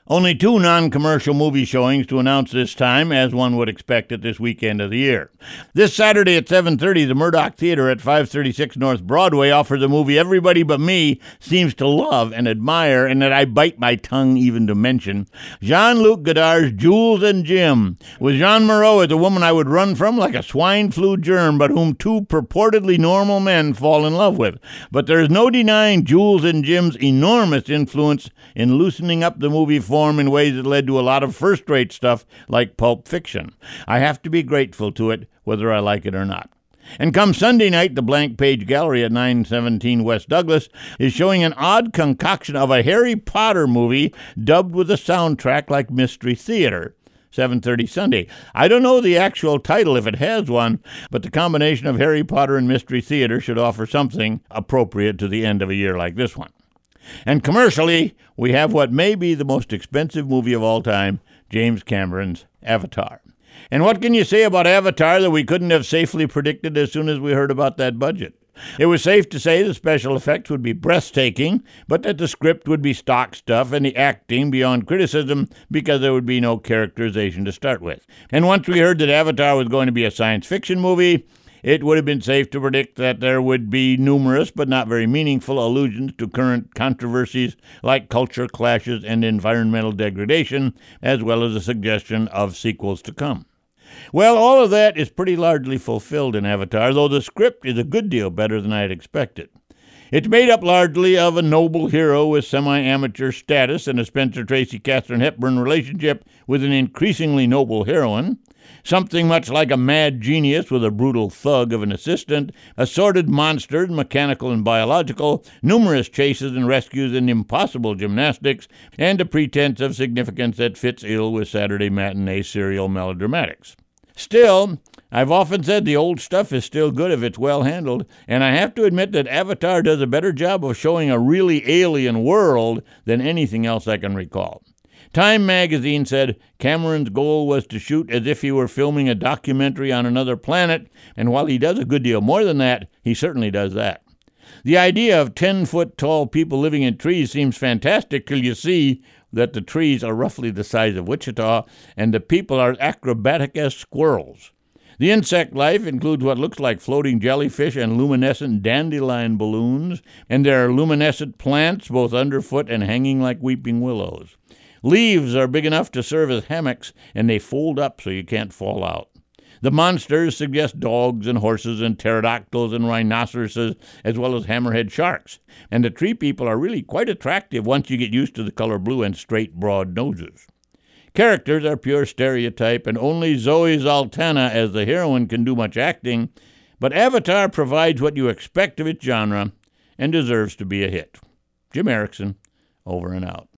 Only 2 non-commercial movie showings to announce this time, as one would expect at this weekend of the year. This Saturday at 7:30, the Murdoch Theater at 536 North Broadway offers a movie everybody but me seems to love and admire, and that I bite my tongue even to mention. Jean-Luc Godard's Jules and Jim, with Jean Moreau as a woman I would run from like a swine flu germ, but whom 2 purportedly normal men fall in love with. But there is no denying Jules and Jim's enormous influence in loosening up the movie form in ways that led to a lot of first-rate stuff like Pulp Fiction. I have to be grateful to it, whether I like it or not. And come Sunday night, the Blank Page Gallery at 917 West Douglas is showing an odd concoction of a Harry Potter movie dubbed with a soundtrack like Mystery Theater. 7:30 Sunday. I don't know the actual title if it has one, but the combination of Harry Potter and Mystery Theater should offer something appropriate to the end of a year like this one. And commercially, we have what may be the most expensive movie of all time, James Cameron's Avatar. And what can you say about Avatar that we couldn't have safely predicted as soon as we heard about that budget? It was safe to say the special effects would be breathtaking, but that the script would be stock stuff and the acting beyond criticism because there would be no characterization to start with. And once we heard that Avatar was going to be a science fiction movie, it would have been safe to predict that there would be numerous but not very meaningful allusions to current controversies like culture clashes and environmental degradation, as well as a suggestion of sequels to come. Well, all of that is pretty largely fulfilled in Avatar, though the script is a good deal better than I had expected. It's made up largely of a noble hero with semi-amateur status and a Spencer Tracy-Katharine Hepburn relationship with an increasingly noble heroine, something much like a mad genius with a brutal thug of an assistant, assorted monsters, mechanical and biological, numerous chases and rescues and impossible gymnastics, and a pretense of significance that fits ill with Saturday matinee serial melodramatics. Still, I've often said the old stuff is still good if it's well handled, and I have to admit that Avatar does a better job of showing a really alien world than anything else I can recall. Time magazine said Cameron's goal was to shoot as if he were filming a documentary on another planet, and while he does a good deal more than that, he certainly does that. The idea of 10-foot-tall people living in trees seems fantastic till you see that the trees are roughly the size of Wichita, and the people are acrobatic as squirrels. The insect life includes what looks like floating jellyfish and luminescent dandelion balloons, and there are luminescent plants both underfoot and hanging like weeping willows. Leaves are big enough to serve as hammocks, and they fold up so you can't fall out. The monsters suggest dogs and horses and pterodactyls and rhinoceroses, as well as hammerhead sharks. And the tree people are really quite attractive once you get used to the color blue and straight, broad noses. Characters are pure stereotype, and only Zoe Zaltana as the heroine can do much acting, but Avatar provides what you expect of its genre and deserves to be a hit. Jim Erickson, over and out.